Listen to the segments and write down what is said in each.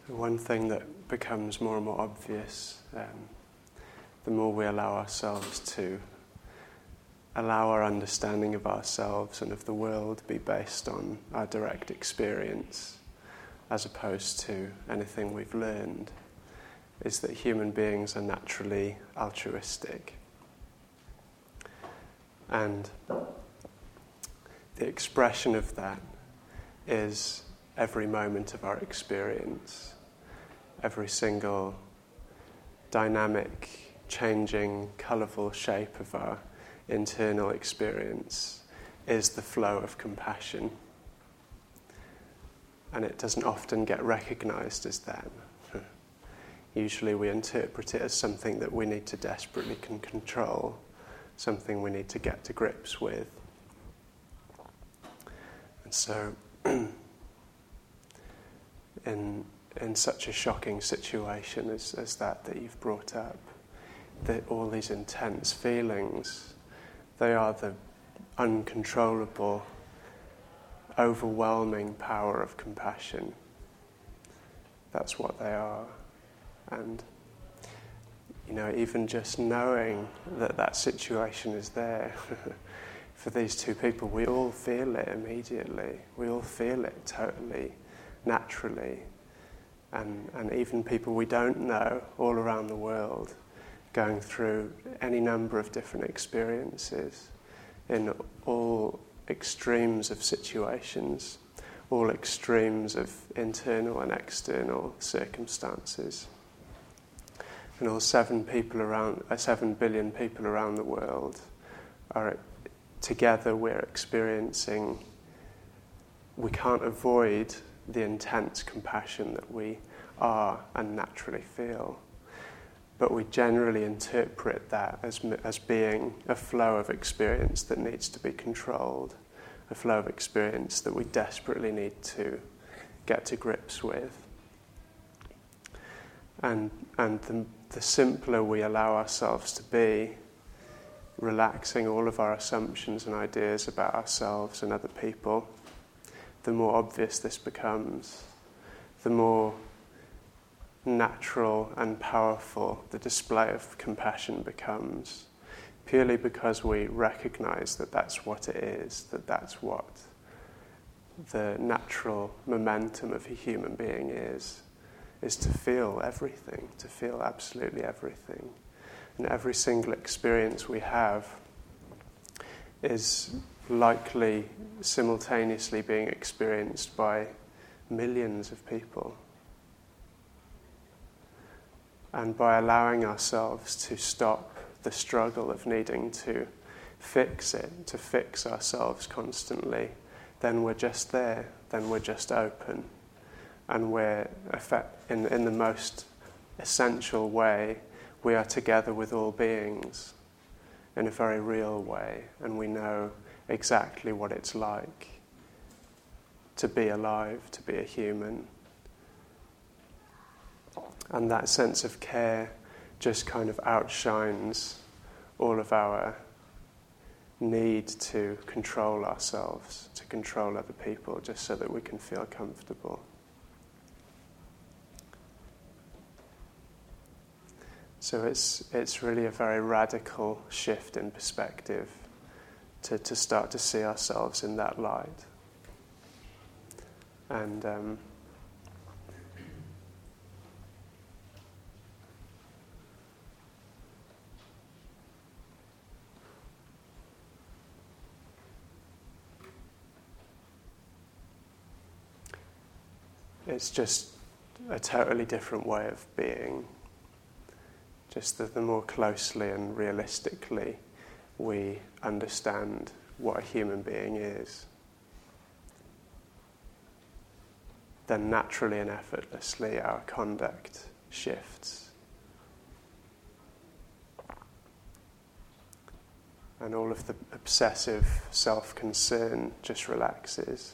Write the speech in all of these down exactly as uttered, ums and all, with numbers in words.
One thing that becomes more and more obvious, um, the more we allow ourselves to allow our understanding of ourselves and of the world be based on our direct experience, as opposed to anything we've learned, is that human beings are naturally altruistic. And the expression of that is every moment of our experience, every single dynamic, changing, colourful shape of our internal experience is the flow of compassion. And it doesn't often get recognised as that. Usually we interpret it as something that we need to desperately can control, something we need to get to grips with. And so, in in such a shocking situation as, as that that you've brought up, that all these intense feelings, they are the uncontrollable, overwhelming power of compassion. That's what they are. And, you know, even just knowing that that situation is there, for these two people, we all feel it immediately. We all feel it totally, naturally. And, and even people we don't know all around the world going through any number of different experiences in all extremes of situations, all extremes of internal and external circumstances. And all seven people around, uh, seven billion people around the world are together. We're experiencing. We can't avoid the intense compassion that we are and naturally feel, but we generally interpret that as as being a flow of experience that needs to be controlled, a flow of experience that we desperately need to get to grips with. And and the, the simpler we allow ourselves to be, relaxing all of our assumptions and ideas about ourselves and other people, the more obvious this becomes, the more natural and powerful the display of compassion becomes, purely because we recognize that that's what it is, that that's what the natural momentum of a human being is, is to feel everything, to feel absolutely everything. And every single experience we have is likely simultaneously being experienced by millions of people. And by allowing ourselves to stop the struggle of needing to fix it, to fix ourselves constantly, then we're just there, then we're just open. And we're, in, in the most essential way, we are together with all beings in a very real way, and we know exactly what it's like to be alive, to be a human. And that sense of care just kind of outshines all of our need to control ourselves, to control other people, just so that we can feel comfortable. So it's it's really a very radical shift in perspective to, to start to see ourselves in that light. And um, it's just a totally different way of being. Just that the more closely and realistically we understand what a human being is, then naturally and effortlessly our conduct shifts. And all of the obsessive self-concern just relaxes.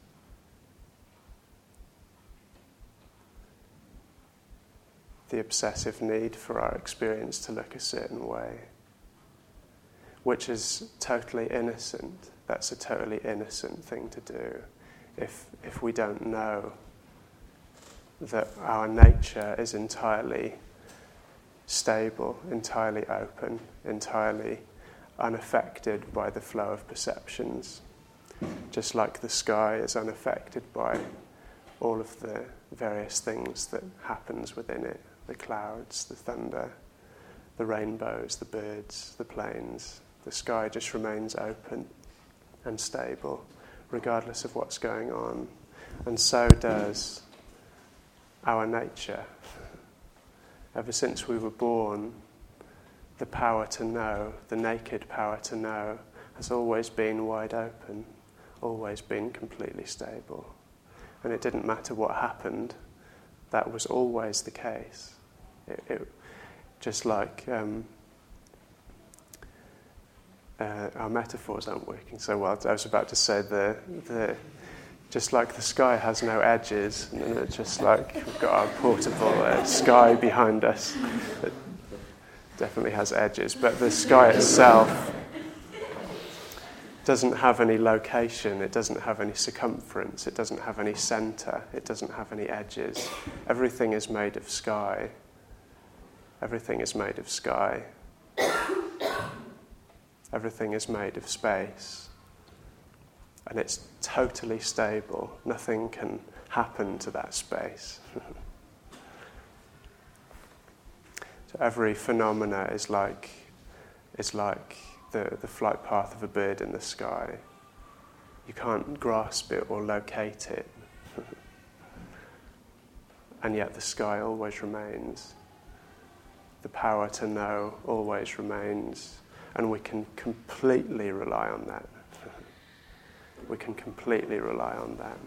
The obsessive need for our experience to look a certain way, which is totally innocent. That's a totally innocent thing to do. If if we don't know that our nature is entirely stable, entirely open, entirely unaffected by the flow of perceptions, just like the sky is unaffected by all of the various things that happens within it, the clouds, the thunder, the rainbows, the birds, the planes. The sky just remains open and stable, regardless of what's going on. And so does our nature. Ever since we were born, the power to know, the naked power to know, has always been wide open, always been completely stable. And it didn't matter what happened, that was always the case. It, it, just like um, uh, our metaphors aren't working so well. I was about to say the the just like the sky has no edges, and then it's just like we've got our portable uh, sky behind us that definitely has edges, but the sky itself doesn't have any location, it doesn't have any circumference, it doesn't have any center, it doesn't have any edges. Everything is made of sky. Everything is made of sky. Everything is made of space. And it's totally stable. Nothing can happen to that space. So every phenomena is like is like the, the flight path of a bird in the sky. You can't grasp it or locate it. And yet the sky always remains. The power to know always remains. And we can completely rely on that. We can completely rely on that.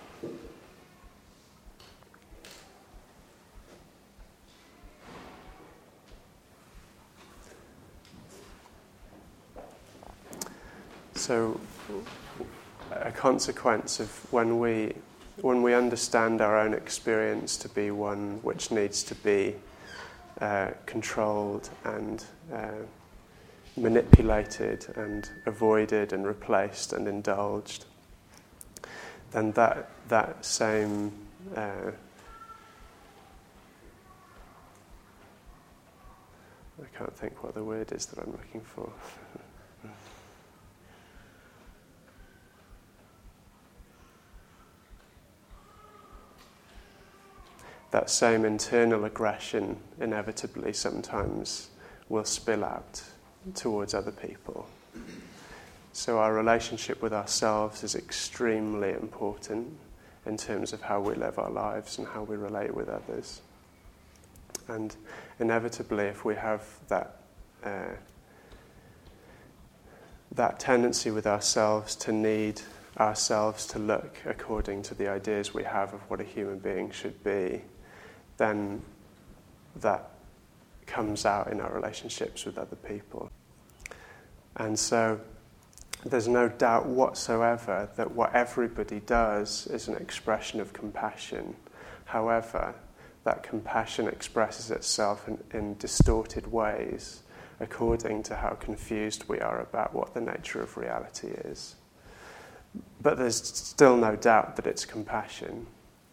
So, a consequence of when we when we understand our own experience to be one which needs to be uh, controlled and uh, manipulated and avoided and replaced and indulged, then that that same uh, I can't think what the word is that I'm looking for. That same internal aggression inevitably sometimes will spill out towards other people. So our relationship with ourselves is extremely important in terms of how we live our lives and how we relate with others. And inevitably, if we have that uh, that tendency with ourselves to need ourselves to look according to the ideas we have of what a human being should be, then that comes out in our relationships with other people. And so there's no doubt whatsoever that what everybody does is an expression of compassion. However, that compassion expresses itself in, in distorted ways according to how confused we are about what the nature of reality is. But there's still no doubt that it's compassion.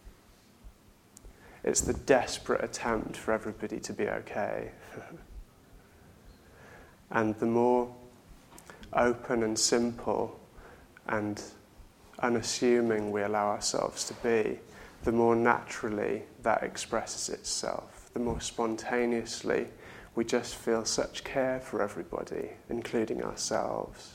It's the desperate attempt for everybody to be okay. And the more open and simple and unassuming we allow ourselves to be, the more naturally that expresses itself, the more spontaneously we just feel such care for everybody, including ourselves.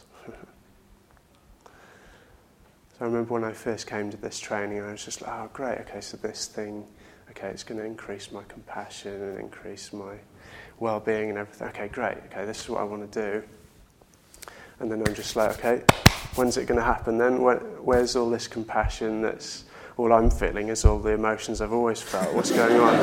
So I remember when I first came to this training, I was just like, oh great, okay, so this thing, okay, it's going to increase my compassion and increase my well-being and everything. Okay, great, okay, this is what I want to do. And then I'm just like, okay, when's it going to happen then? When, where's all this compassion that's, all I'm feeling is all the emotions I've always felt. What's going on?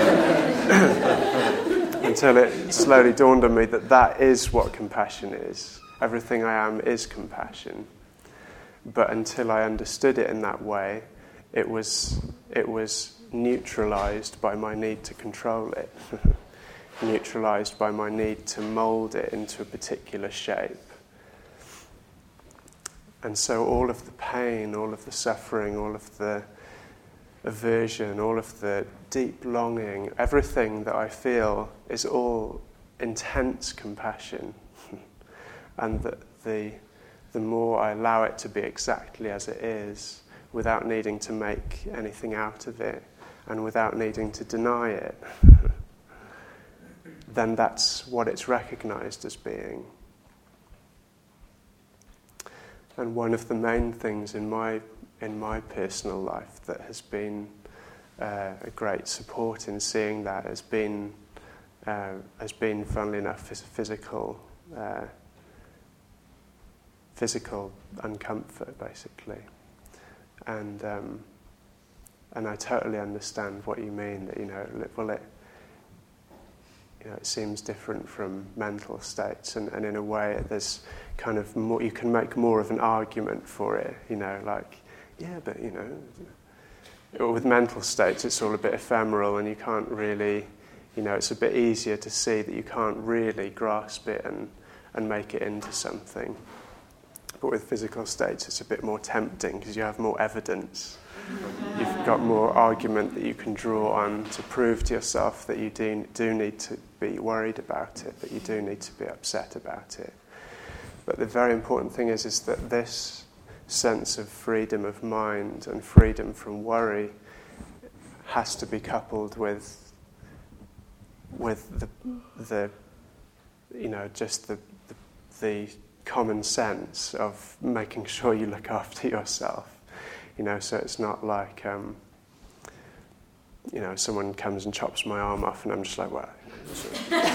Until it slowly dawned on me that that is what compassion is. Everything I am is compassion. But until I understood it in that way, it was it was neutralized by my need to control it. Neutralized by my need to mold it into a particular shape. And so all of the pain, all of the suffering, all of the aversion, all of the deep longing, everything that I feel is all intense compassion. And that the, the more I allow it to be exactly as it is, without needing to make anything out of it, and without needing to deny it, then that's what it's recognized as being. And one of the main things in my in my personal life that has been uh, a great support in seeing that has been uh, has been, funnily enough, phys- physical uh, physical uncomfort, basically. And um, and I totally understand what you mean. That you know, well, it you know, it seems different from mental states, and, and in a way, there's kind of more. You can make more of an argument for it. You know, like, yeah, but you know, with mental states, it's all a bit ephemeral, and you can't really, you know, it's a bit easier to see that you can't really grasp it and and make it into something. But with physical states, it's a bit more tempting because you have more evidence. You've got more argument that you can draw on to prove to yourself that you do, do need to be worried about it, that you do need to be upset about it. But the very important thing is, is that this sense of freedom of mind and freedom from worry has to be coupled with with the, the you know, just the, the, the common sense of making sure you look after yourself. You know, so it's not like, um, you know, someone comes and chops my arm off and I'm just like, well, it's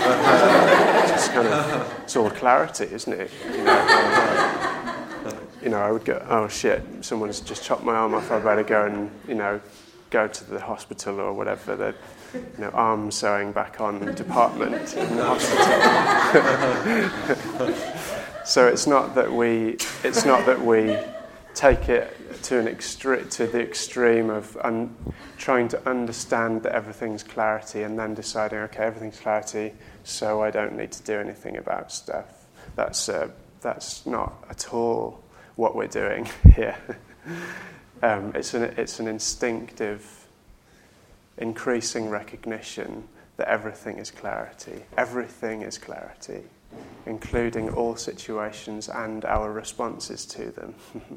just kind of, it's all clarity, isn't it? You know, you know, I would go, oh shit, someone's just chopped my arm off, I better go and, you know, go to the hospital or whatever, the, you know, arm sewing back on department in the hospital. So it's not that we, it's not that we take it to an extre- to the extreme of un- trying to understand that everything's clarity and then deciding, okay, everything's clarity, so I don't need to do anything about stuff. That's uh, that's not at all what we're doing here. um, it's an it's an instinctive, increasing recognition that everything is clarity. Everything is clarity, including all situations and our responses to them.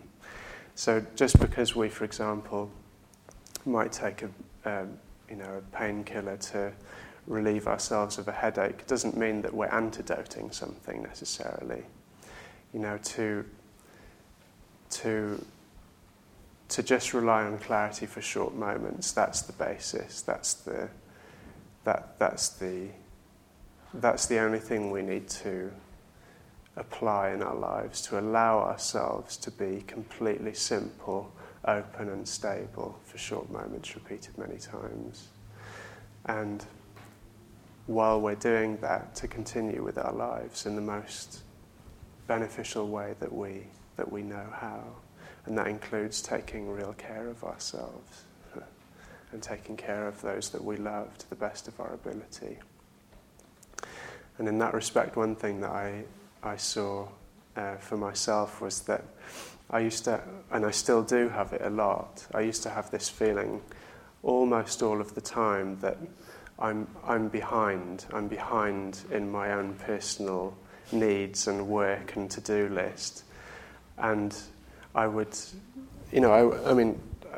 So just because we, for example, might take a, um, you know, a painkiller to relieve ourselves of a headache, doesn't mean that we're antidoting something necessarily. You know, to to to just rely on clarity for short moments, that's the basis. That's the that that's the that's the only thing we need to apply in our lives to allow ourselves to be completely simple, open and stable for short moments repeated many times. And while we're doing that, to continue with our lives in the most beneficial way that we that we know how. And that includes taking real care of ourselves and taking care of those that we love to the best of our ability. And in that respect, one thing that I I saw uh, for myself was that I used to, and I still do have it a lot, I used to have this feeling almost all of the time that I'm I'm behind. I'm behind in my own personal needs and work and to-do list. And I would, you know, I, I mean,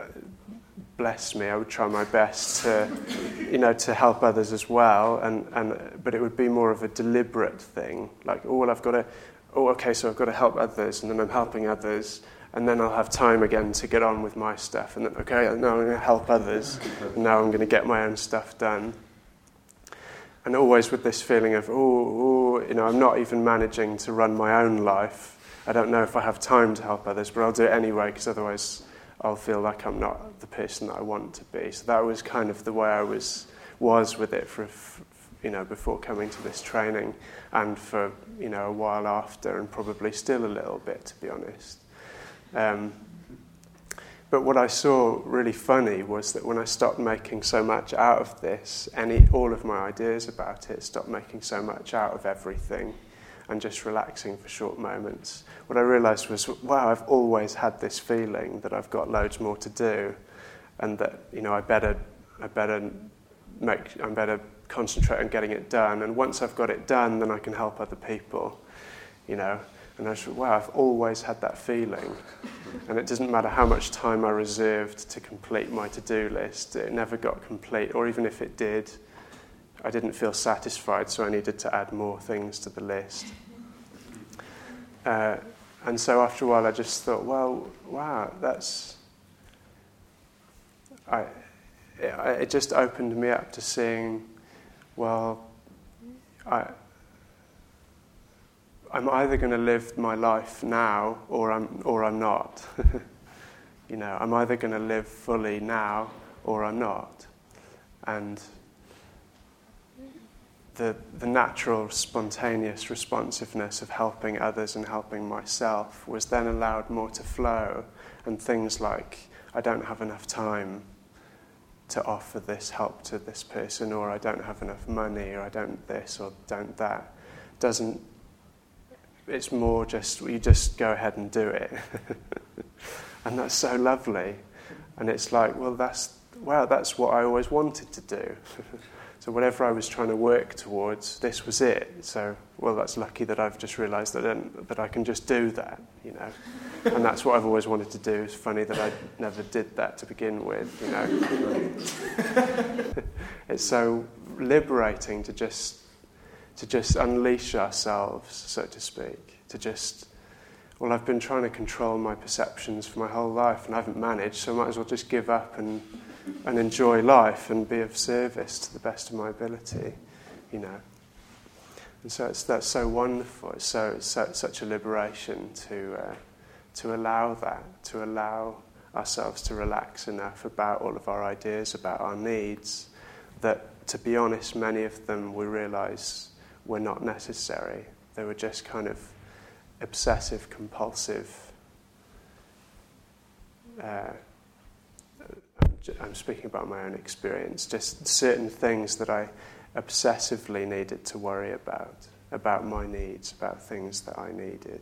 bless me, I would try my best to, you know, to help others as well, and, and but it would be more of a deliberate thing, like, oh, well, I've got to, oh, okay, so I've got to help others, and then I'm helping others, and then I'll have time again to get on with my stuff, and then, okay, now I'm going to help others, and now I'm going to get my own stuff done. And always with this feeling of, oh, oh, you know, I'm not even managing to run my own life. I don't know if I have time to help others, but I'll do it anyway, because otherwise I'll feel like I'm not the person that I want to be. So that was kind of the way I was was with it for, you know, before coming to this training, and for, you know, a while after, and probably still a little bit, to be honest. Um, but what I saw really funny was that when I stopped making so much out of this, any all of my ideas about it, stopped making so much out of everything, and just relaxing for short moments, what I realised was, wow, I've always had this feeling that I've got loads more to do, and that, you know, I better, I better make, I better concentrate on getting it done. And once I've got it done, then I can help other people, you know. And I thought, wow, I've always had that feeling. And it doesn't matter how much time I reserved to complete my to-do list, it never got complete. Or even if it did, I didn't feel satisfied, so I needed to add more things to the list. Uh, and so after a while I just thought, well, wow, that's... I, it, it just opened me up to seeing, well, I... I'm either going to live my life now or I'm or I'm not. You know, I'm either going to live fully now or I'm not. And the the natural, spontaneous responsiveness of helping others and helping myself was then allowed more to flow. And things like, I don't have enough time to offer this help to this person, or I don't have enough money, or I don't this or don't that, doesn't. It's more just, you just go ahead and do it. And that's so lovely. And it's like, well, that's, wow, that's what I always wanted to do. So whatever I was trying to work towards, this was it. So, well, that's lucky that I've just realised that, I that I can just do that, you know. And that's what I've always wanted to do. It's funny that I never did that to begin with, you know. It's so liberating to just... to just unleash ourselves, so to speak, to just, well, I've been trying to control my perceptions for my whole life and I haven't managed, so I might as well just give up and and enjoy life and be of service to the best of my ability, you know. And so it's, that's so wonderful. It's so it's so, such a liberation to uh, to allow that, to allow ourselves to relax enough about all of our ideas, about our needs, that, to be honest, many of them we realise were not necessary. They were just kind of obsessive, compulsive. Uh, I'm speaking about my own experience, just certain things that I obsessively needed to worry about, about my needs, about things that I needed.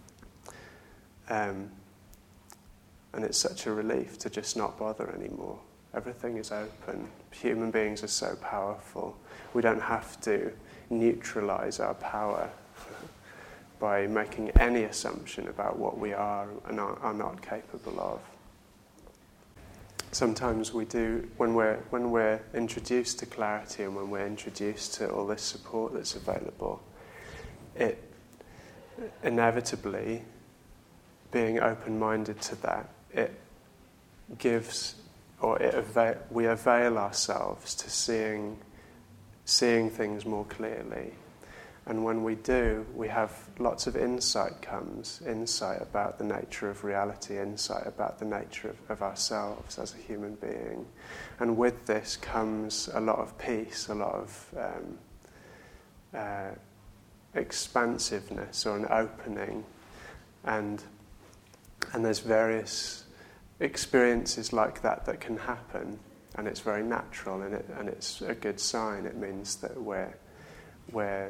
Um, and it's such a relief to just not bother anymore. Everything is open. Human beings are so powerful. We don't have to neutralize our power by making any assumption about what we are and are, are not capable of. Sometimes we do, when we're when we're introduced to clarity and when we're introduced to all this support that's available, it inevitably, being open-minded to that, it gives, or it avail, we avail ourselves to seeing seeing things more clearly. And when we do, we have lots of insight comes, insight about the nature of reality, insight about the nature of, of ourselves as a human being. And with this comes a lot of peace, a lot of um, uh, expansiveness or an opening. And and there's various experiences like that that can happen. And it's very natural, and it and it's a good sign. It means that we're we're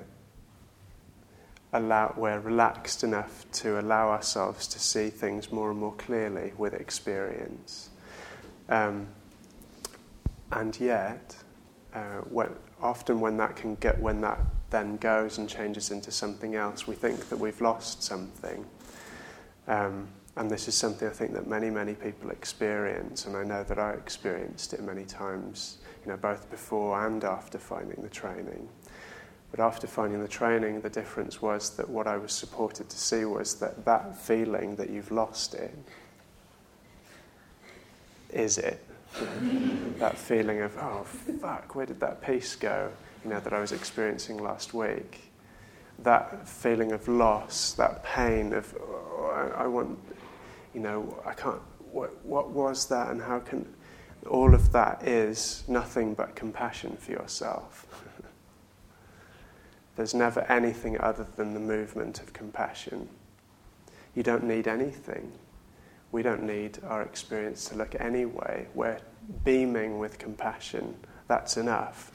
allow we're relaxed enough to allow ourselves to see things more and more clearly with experience. Um, and yet, uh, when, often when that can get when that then goes and changes into something else, we think that we've lost something. Um, And this is something I think that many, many people experience, and I know that I experienced it many times, you know, both before and after finding the training. But after finding the training, the difference was that what I was supported to see was that that feeling that you've lost it is it. That feeling of, oh, fuck, where did that peace go, you know, that I was experiencing last week. That feeling of loss, that pain of, oh, I, I want... You know, I can't, what, what was that and how can, all of that is nothing but compassion for yourself. There's never anything other than the movement of compassion. You don't need anything. We don't need our experience to look any way. We're beaming with compassion. That's enough.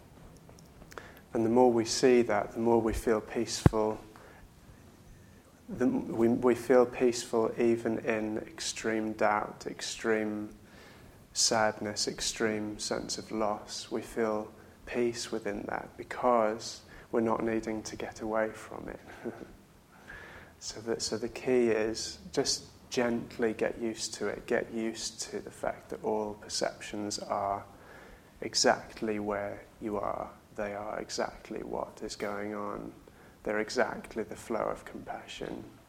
And the more we see that, the more we feel peaceful, the, we, we feel peaceful even in extreme doubt, extreme sadness, extreme sense of loss. We feel peace within that because we're not needing to get away from it. so, that, so the key is just gently get used to it. Get used to the fact that all perceptions are exactly where you are. They are exactly what is going on. They're exactly the flow of compassion.